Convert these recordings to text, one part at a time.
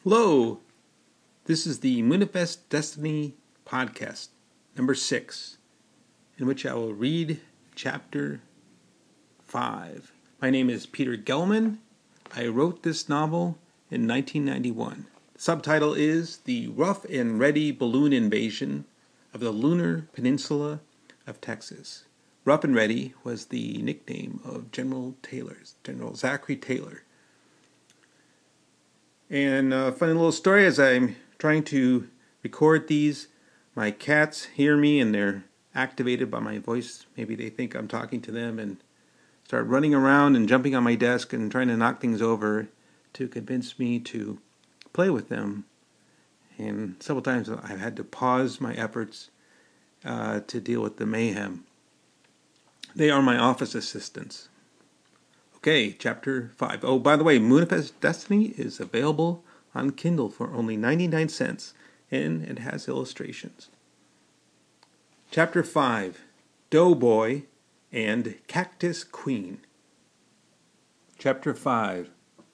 Hello, this is the Manifest Destiny podcast, number 6, in which I will read chapter 5. My name is Peter Gelman. I wrote this novel in 1991. The subtitle is The Rough and Ready Balloon Invasion of the Lunar Peninsula of Texas. Rough and Ready was the nickname of General Zachary Taylor. And a funny little story, as I'm trying to record these, my cats hear me and they're activated by my voice. Maybe they think I'm talking to them and start running around and jumping on my desk and trying to knock things over to convince me to play with them. And several times I've had to pause my efforts to deal with the mayhem. They are my office assistants. Okay, chapter 5. Oh, by the way, Manifest Destiny is available on Kindle for only 99 cents, and it has illustrations. Chapter 5, Doughboy and Cactus Queen. Chapter 5,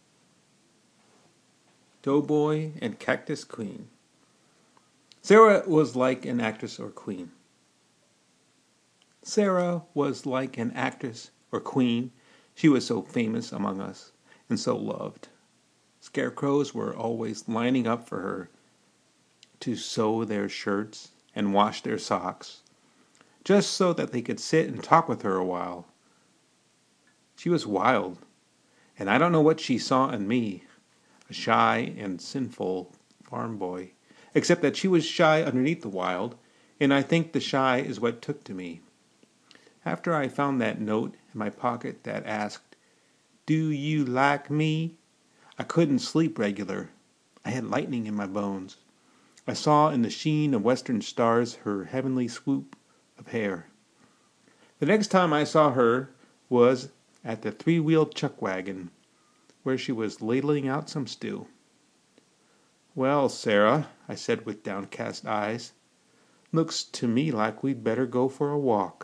Doughboy and Cactus Queen. Sarah was like an actress or queen. Sarah was like an actress or queen. She was so famous among us and so loved. Scarecrows were always lining up for her to sew their shirts and wash their socks, just so that they could sit and talk with her a while. She was wild, and I don't know what she saw in me, a shy and sinful farm boy, except that she was shy underneath the wild, and I think the shy is what took to me. After I found that note in my pocket that asked, "Do you like me?" I couldn't sleep regular. I had lightning in my bones. I saw in the sheen of western stars her heavenly swoop of hair. The next time I saw her was at the 3-wheeled chuck wagon, where she was ladling out some stew. "Well, Sarah," I said with downcast eyes, "looks to me like we'd better go for a walk."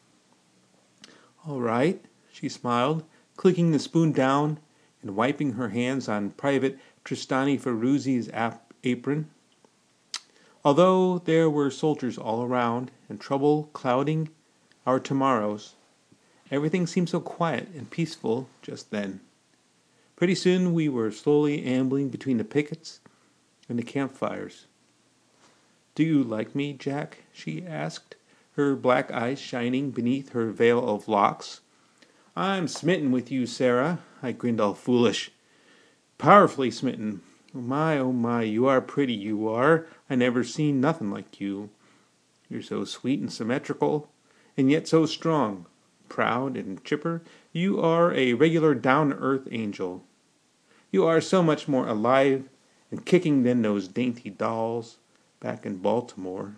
"All right," she smiled, clicking the spoon down and wiping her hands on Private Tristani Ferruzi's apron. Although there were soldiers all around and trouble clouding our tomorrows, everything seemed so quiet and peaceful just then. Pretty soon we were slowly ambling between the pickets and the campfires. "Do you like me, Jack?" she asked, her black eyes shining beneath her veil of locks. "I'm smitten with you, Sarah," I grinned all foolish. "Powerfully smitten. Oh my, you are pretty, you are. I never seen nothing like you. You're so sweet and symmetrical, and yet so strong. Proud and chipper. You are a regular down-to-earth angel. You are so much more alive and kicking than those dainty dolls back in Baltimore.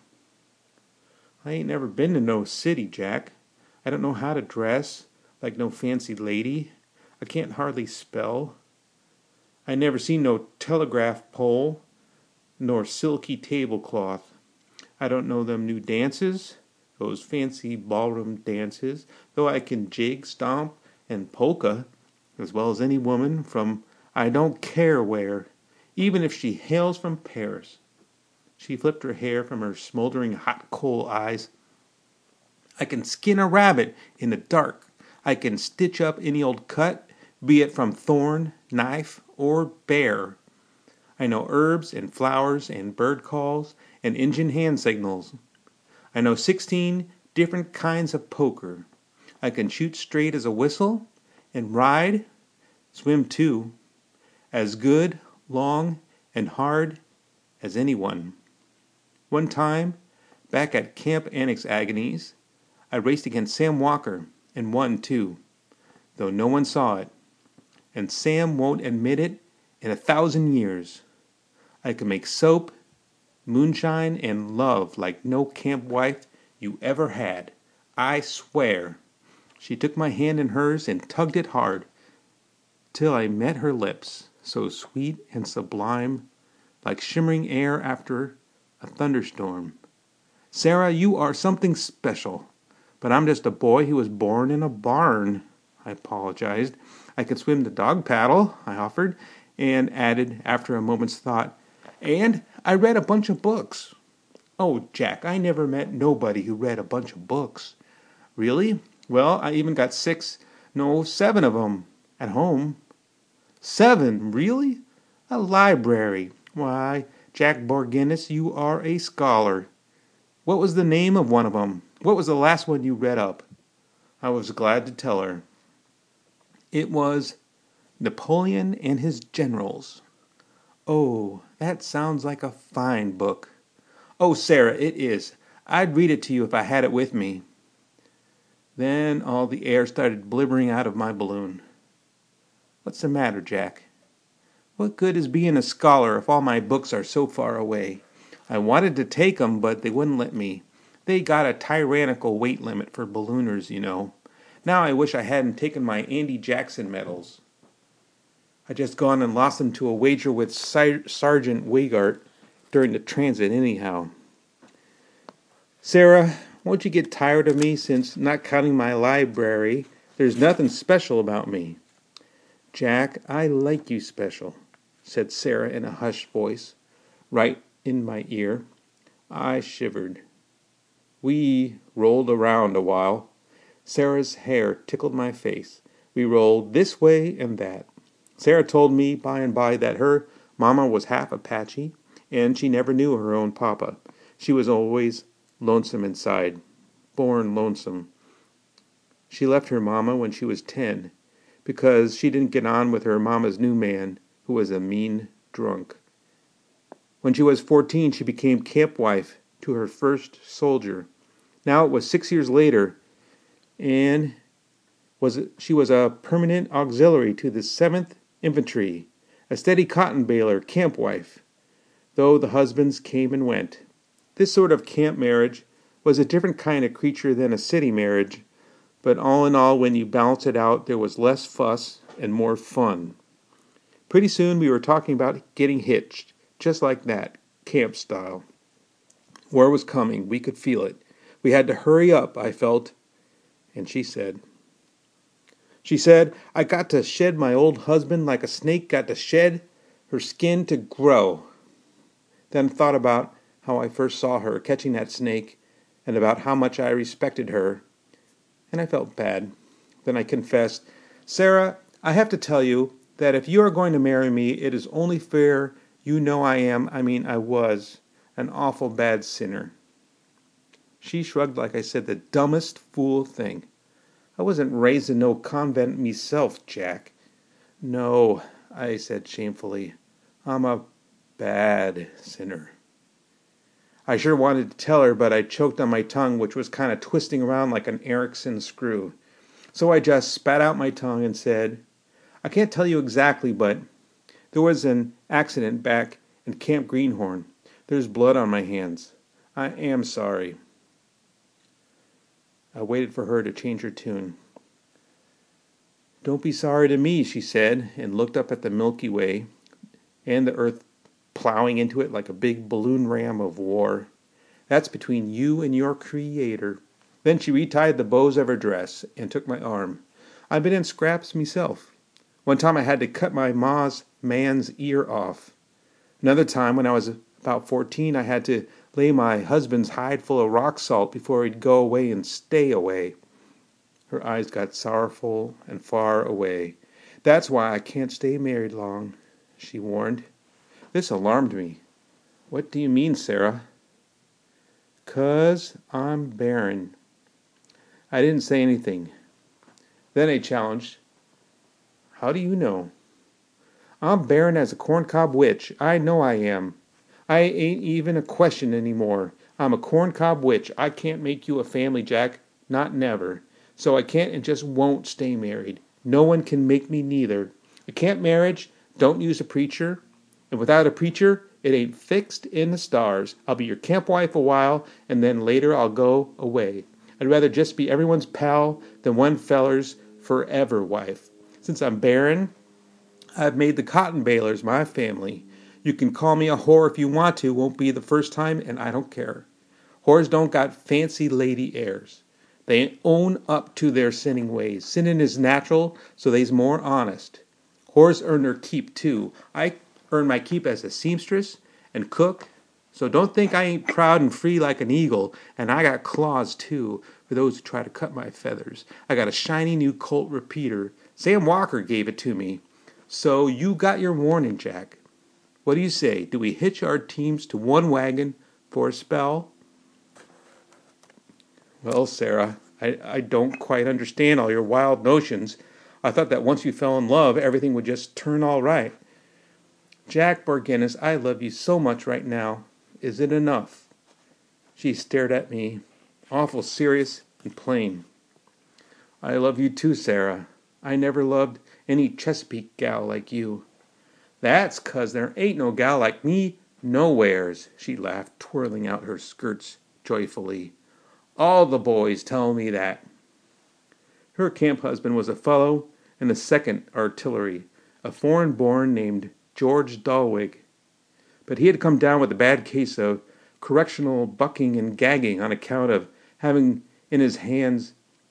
I ain't never been to no city, Jack. I don't know how to dress like no fancy lady. I can't hardly spell. I never seen no telegraph pole nor silky tablecloth. I don't know them new dances, those fancy ballroom dances, though I can jig, stomp, and polka as well as any woman from I don't care where, even if she hails from Paris." She flipped her hair from her smoldering hot coal eyes. "I can skin a rabbit in the dark. I can stitch up any old cut, be it from thorn, knife, or bear. I know herbs and flowers and bird calls and Injun hand signals. I know 16 different kinds of poker. I can shoot straight as a whistle and ride, swim too, as good, long, and hard as anyone. One time, back at Camp Annex Agonies, I raced against Sam Walker and won too, though no one saw it. And Sam won't admit it in 1,000 years. I can make soap, moonshine, and love like no camp wife you ever had. I swear." She took my hand in hers and tugged it hard, till I met her lips, so sweet and sublime, like shimmering air after a thunderstorm. "Sarah, you are something special, but I'm just a boy who was born in a barn." I apologized. "I can swim the dog paddle," I offered, and added after a moment's thought, "And I read a bunch of books." "Oh, Jack, I never met nobody who read a bunch of books." "Really? Well, I even got 7 of 'em at home." "7? Really? A library? Why, Jack Borginnis, you are a scholar. What was the name of one of 'em? What was the last one you read up?" I was glad to tell her. It was Napoleon and His Generals. "Oh, that sounds like a fine book." "Oh, Sarah, it is. I'd read it to you if I had it with me." Then all the air started blibbering out of my balloon. "What's the matter, Jack?" "What good is being a scholar if all my books are so far away? I wanted to take 'em, but they wouldn't let me. They got a tyrannical weight limit for ballooners, you know. Now I wish I hadn't taken my Andy Jackson medals. I just gone and lost them to a wager with Sergeant Weigart during the transit anyhow." "Sarah, won't you get tired of me, since, not counting my library, there's nothing special about me?" "Jack, I like you special," said Sarah in a hushed voice, right in my ear. I shivered. We rolled around a while. Sarah's hair tickled my face. We rolled this way and that. Sarah told me by and by that her mama was half Apache, and she never knew her own papa. She was always lonesome inside, born lonesome. She left her mama when she was 10, because she didn't get on with her mama's new man, who was a mean drunk. When she was 14, she became camp wife to her first soldier. Now it was 6 years later, and she was a permanent auxiliary to the 7th Infantry, a steady cotton baler, camp wife, though the husbands came and went. This sort of camp marriage was a different kind of creature than a city marriage, but all in all, when you balance it out, there was less fuss and more fun. Pretty soon we were talking about getting hitched, just like that, camp style. War was coming, we could feel it. We had to hurry up, I felt, and she said, "I got to shed my old husband like a snake got to shed her skin to grow." Then thought about how I first saw her catching that snake, and about how much I respected her, and I felt bad. Then I confessed, "Sarah, I have to tell you that if you are going to marry me, it is only fair you know I was, an awful bad sinner." She shrugged like I said the dumbest fool thing. "I wasn't raised in no convent meself, Jack." "No," I said shamefully. "I'm a bad sinner." I sure wanted to tell her, but I choked on my tongue, which was kind of twisting around like an Ericsson screw. So I just spat out my tongue and said, "I can't tell you exactly, but there was an accident back in Camp Greenhorn. There's blood on my hands. I am sorry." I waited for her to change her tune. "Don't be sorry to me," she said, and looked up at the Milky Way and the earth plowing into it like a big balloon ram of war. "That's between you and your Creator." Then she retied the bows of her dress and took my arm. "I've been in scraps myself. One time I had to cut my man's ear off. Another time, when I was about 14, I had to lay my husband's hide full of rock salt before he'd go away and stay away." Her eyes got sorrowful and far away. "That's why I can't stay married long," she warned. This alarmed me. "What do you mean, Sarah?" "'Cause I'm barren." I didn't say anything. Then I challenged, "How do you know?" "I'm barren as a corncob witch. I know I am. I ain't even a question any more. I'm a corncob witch. I can't make you a family, Jack. Not never. So I can't and just won't stay married. No one can make me neither. A camp marriage don't use a preacher. And without a preacher, it ain't fixed in the stars. I'll be your camp wife a while, and then later I'll go away. I'd rather just be everyone's pal than one feller's forever wife. Since I'm barren, I've made the cotton balers my family. You can call me a whore if you want to. Won't be the first time, and I don't care. Whores don't got fancy lady airs. They own up to their sinning ways. Sinning is natural, so they's more honest. Whores earn their keep too. I earn my keep as a seamstress and cook, so don't think I ain't proud and free like an eagle, and I got claws too, for those who try to cut my feathers. I got a shiny new Colt repeater. Sam Walker gave it to me. So you got your warning, Jack. What do you say? Do we hitch our teams to one wagon for a spell? Well, Sarah, I don't quite understand all your wild notions. I thought that once you fell in love, everything would just turn all right. Jack Borginnis, I love you so much right now. Is it enough? She stared at me, awful serious and plain. I love you too, Sarah. I never loved any Chesapeake gal like you. That's 'cause there ain't no gal like me nowheres, she laughed, twirling out her skirts joyfully. All the boys tell me that. Her camp husband was a fellow in the 2nd Artillery, a foreign-born named George Dulwig. But he had come down with a bad case of correctional bucking and gagging on account of having his hands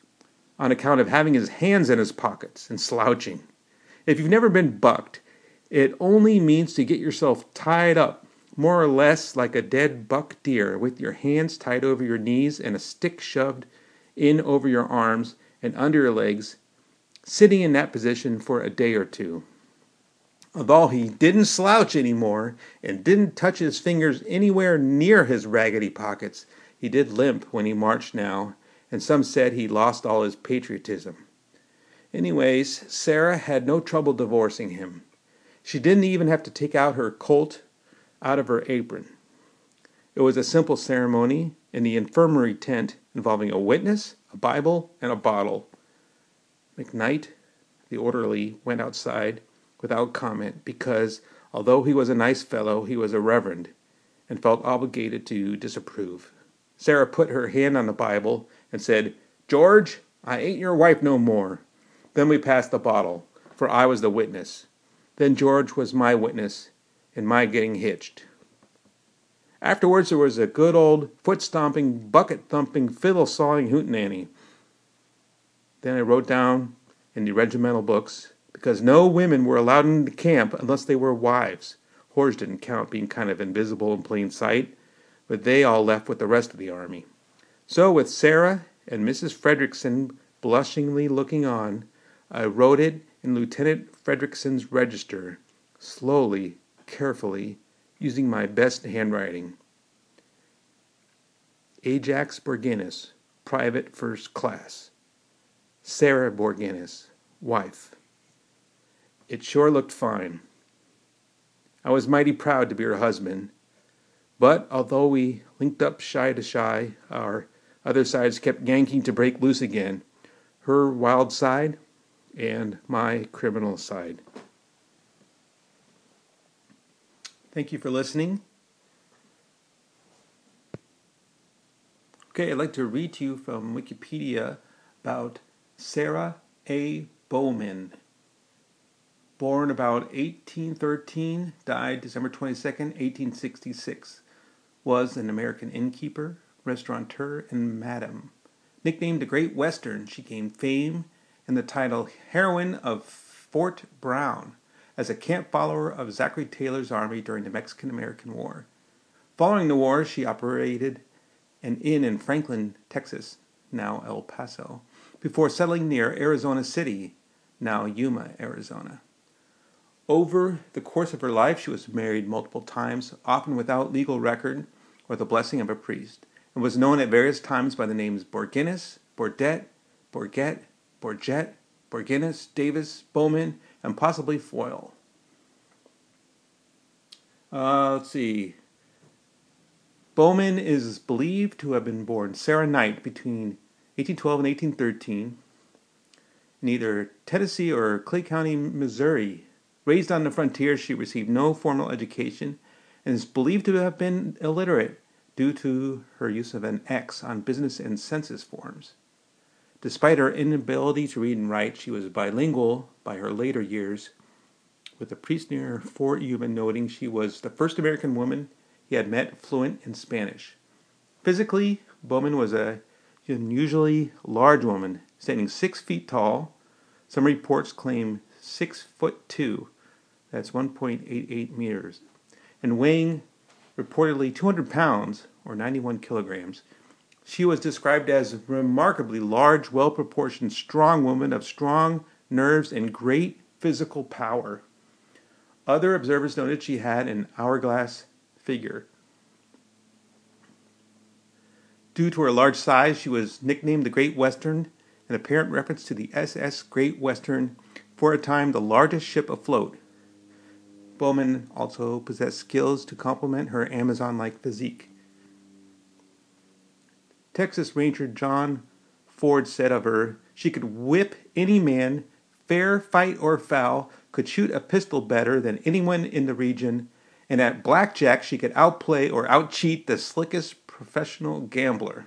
in his pockets and slouching. If you've never been bucked, it only means to get yourself tied up, more or less like a dead buck deer, with your hands tied over your knees and a stick shoved in over your arms and under your legs, sitting in that position for a day or two. Although he didn't slouch anymore and didn't touch his fingers anywhere near his raggedy pockets, he did limp when he marched now, and some said he lost all his patriotism. Anyways, Sarah had no trouble divorcing him. She didn't even have to take out her Colt out of her apron. It was a simple ceremony in the infirmary tent involving a witness, a Bible, and a bottle. McKnight, the orderly, went outside without comment because, although he was a nice fellow, he was a reverend and felt obligated to disapprove. Sarah put her hand on the Bible and said, "George, I ain't your wife no more." Then we passed the bottle, for I was the witness. Then George was my witness in my getting hitched. Afterwards there was a good old foot-stomping, bucket-thumping, fiddle-sawing hootenanny. Then I wrote down in the regimental books, because no women were allowed into camp unless they were wives. Whores didn't count, being kind of invisible in plain sight, but they all left with the rest of the army. So with Sarah and Mrs. Fredrickson blushingly looking on, I wrote it in Lieutenant Fredrickson's register, slowly, carefully, using my best handwriting. Ajax Borginnis, Private First Class. Sarah Borginnis, wife. It sure looked fine. I was mighty proud to be her husband, but although we linked up shy to shy, our other sides kept yanking to break loose again, her wild side and my criminal side. Thank you for listening. Okay, I'd like to read to you from Wikipedia about Sarah A. Bowman. Born about 1813, died December 22nd, 1866. Was an American innkeeper, restaurateur, and madam. Nicknamed the Great Western, she gained fame and the title Heroine of Fort Brown as a camp follower of Zachary Taylor's army during the Mexican-American War. Following the war, she operated an inn in Franklin, Texas, now El Paso, before settling near Arizona City, now Yuma, Arizona. Over the course of her life, she was married multiple times, often without legal record or the blessing of a priest, and was known at various times by the names Borginnis, Bordet, Borget, Borget, Borginnis, Davis, Bowman, and possibly Foyle. Let's see. Bowman is believed to have been born Sarah Knight between 1812 and 1813 in either Tennessee or Clay County, Missouri. Raised on the frontier, she received no formal education and is believed to have been illiterate due to her use of an X on business and census forms. Despite her inability to read and write, she was bilingual by her later years, with a priest near Fort Yuma noting she was the first American woman he had met fluent in Spanish. Physically, Bowman was an unusually large woman, standing 6 feet tall. Some reports claim 6'2". That's 1.88 meters. And weighing reportedly 200 pounds, or 91 kilograms. She was described as a remarkably large, well-proportioned, strong woman of strong nerves and great physical power. Other observers noted she had an hourglass figure. Due to her large size, she was nicknamed the Great Western, an apparent reference to the SS Great Western, for a time the largest ship afloat. Bowman also possessed skills to complement her Amazon-like physique. Texas Ranger John Ford said of her, "She could whip any man, fair fight or foul, could shoot a pistol better than anyone in the region, and at blackjack she could outplay or outcheat the slickest professional gambler."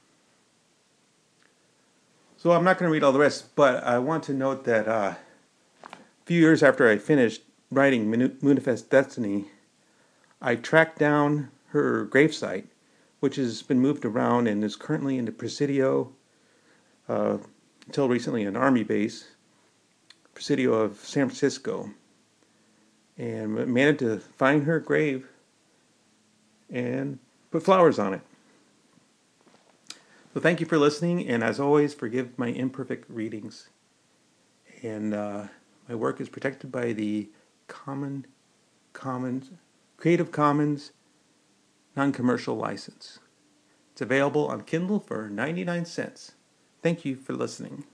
So I'm not going to read all the rest, but I want to note that a few years after I finished writing Moonifest Destiny, I tracked down her gravesite, which has been moved around and is currently in the Presidio, until recently an Army base, Presidio of San Francisco, and managed to find her grave and put flowers on it. So thank you for listening, and as always, forgive my imperfect readings. And my work is protected by the Creative Commons non-commercial license. It's available on Kindle for 99 cents. Thank you for listening.